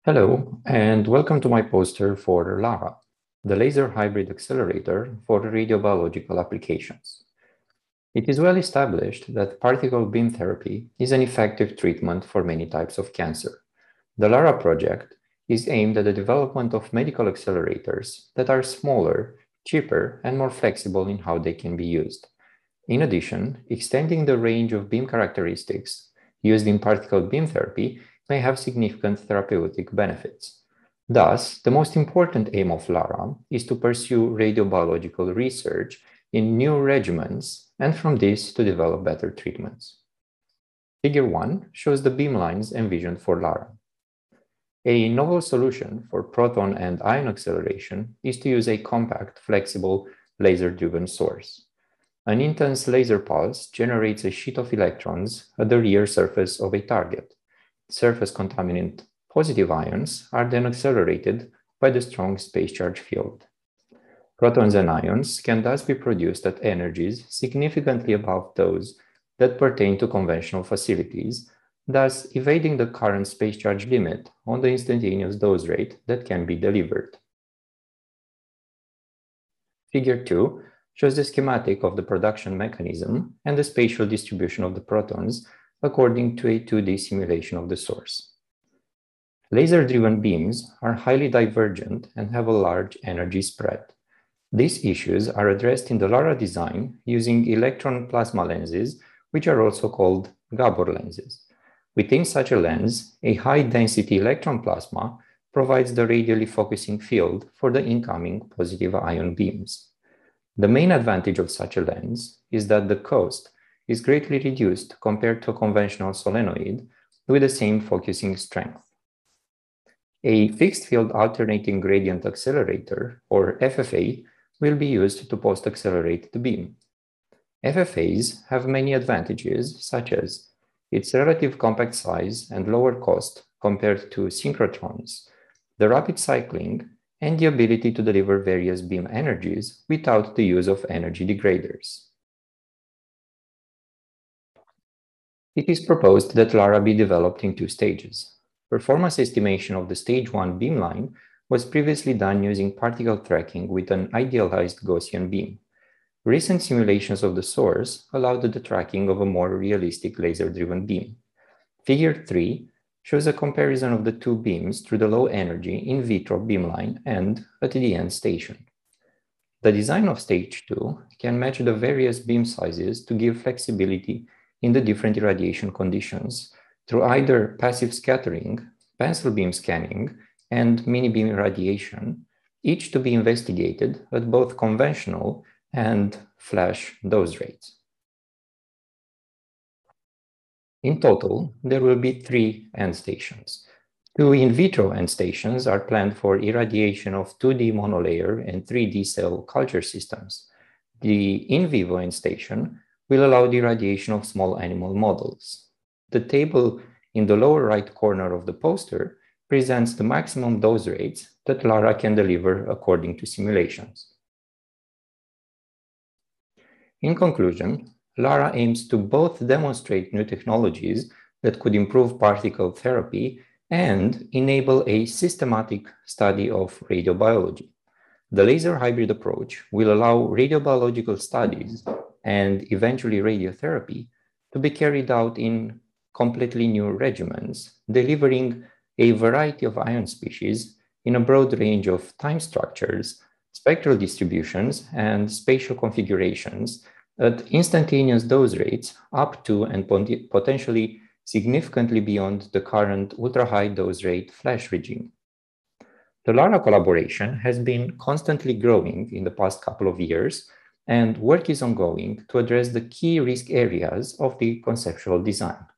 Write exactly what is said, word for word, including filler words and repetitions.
Hello, and welcome to my poster for LARA, the Laser Hybrid Accelerator for radiobiological applications. It is well established that particle beam therapy is an effective treatment for many types of cancer. The LARA project is aimed at the development of medical accelerators that are smaller, cheaper, and more flexible in how they can be used. In addition, extending the range of beam characteristics used in particle beam therapy may have significant therapeutic benefits. Thus, the most important aim of LARA is to pursue radiobiological research in new regimens and from this to develop better treatments. Figure one shows the beamlines envisioned for LARA. A novel solution for proton and ion acceleration is to use a compact, flexible, laser-driven source. An intense laser pulse generates a sheet of electrons at the rear surface of a target. Surface contaminant positive ions are then accelerated by the strong space charge field. Protons and ions can thus be produced at energies significantly above those that pertain to conventional facilities, thus evading the current space charge limit on the instantaneous dose rate that can be delivered. Figure two shows the schematic of the production mechanism and the spatial distribution of the protons according to a two D simulation of the source. Laser-driven beams are highly divergent and have a large energy spread. These issues are addressed in the LARA design using electron plasma lenses, which are also called Gabor lenses. Within such a lens, a high-density electron plasma provides the radially focusing field for the incoming positive ion beams. The main advantage of such a lens is that the cost is greatly reduced compared to a conventional solenoid with the same focusing strength. A fixed field alternating gradient accelerator, or F F A, will be used to post-accelerate the beam. F F As have many advantages, such as its relative compact size and lower cost compared to synchrotrons, the rapid cycling, and the ability to deliver various beam energies without the use of energy degraders. It is proposed that LARA be developed in two stages. Performance estimation of the stage one beamline was previously done using particle tracking with an idealized Gaussian beam. Recent simulations of the source allowed the tracking of a more realistic laser-driven beam. Figure three shows a comparison of the two beams through the low energy in vitro beamline and at the end station. The design of stage two can match the various beam sizes to give flexibility in the different irradiation conditions through either passive scattering, pencil beam scanning, and mini beam irradiation, each to be investigated at both conventional and flash dose rates. In total, there will be three end stations. Two in vitro end stations are planned for irradiation of two D monolayer and three D cell culture systems. The in vivo end station will allow the irradiation of small animal models. The table in the lower right corner of the poster presents the maximum dose rates that LARA can deliver according to simulations. In conclusion, LARA aims to both demonstrate new technologies that could improve particle therapy and enable a systematic study of radiobiology. The laser hybrid approach will allow radiobiological studies and eventually radiotherapy to be carried out in completely new regimens, delivering a variety of ion species in a broad range of time structures, spectral distributions, and spatial configurations at instantaneous dose rates up to and potentially significantly beyond the current ultra-high dose rate flash regime. The LARA collaboration has been constantly growing in the past couple of years, and work is ongoing to address the key risk areas of the conceptual design.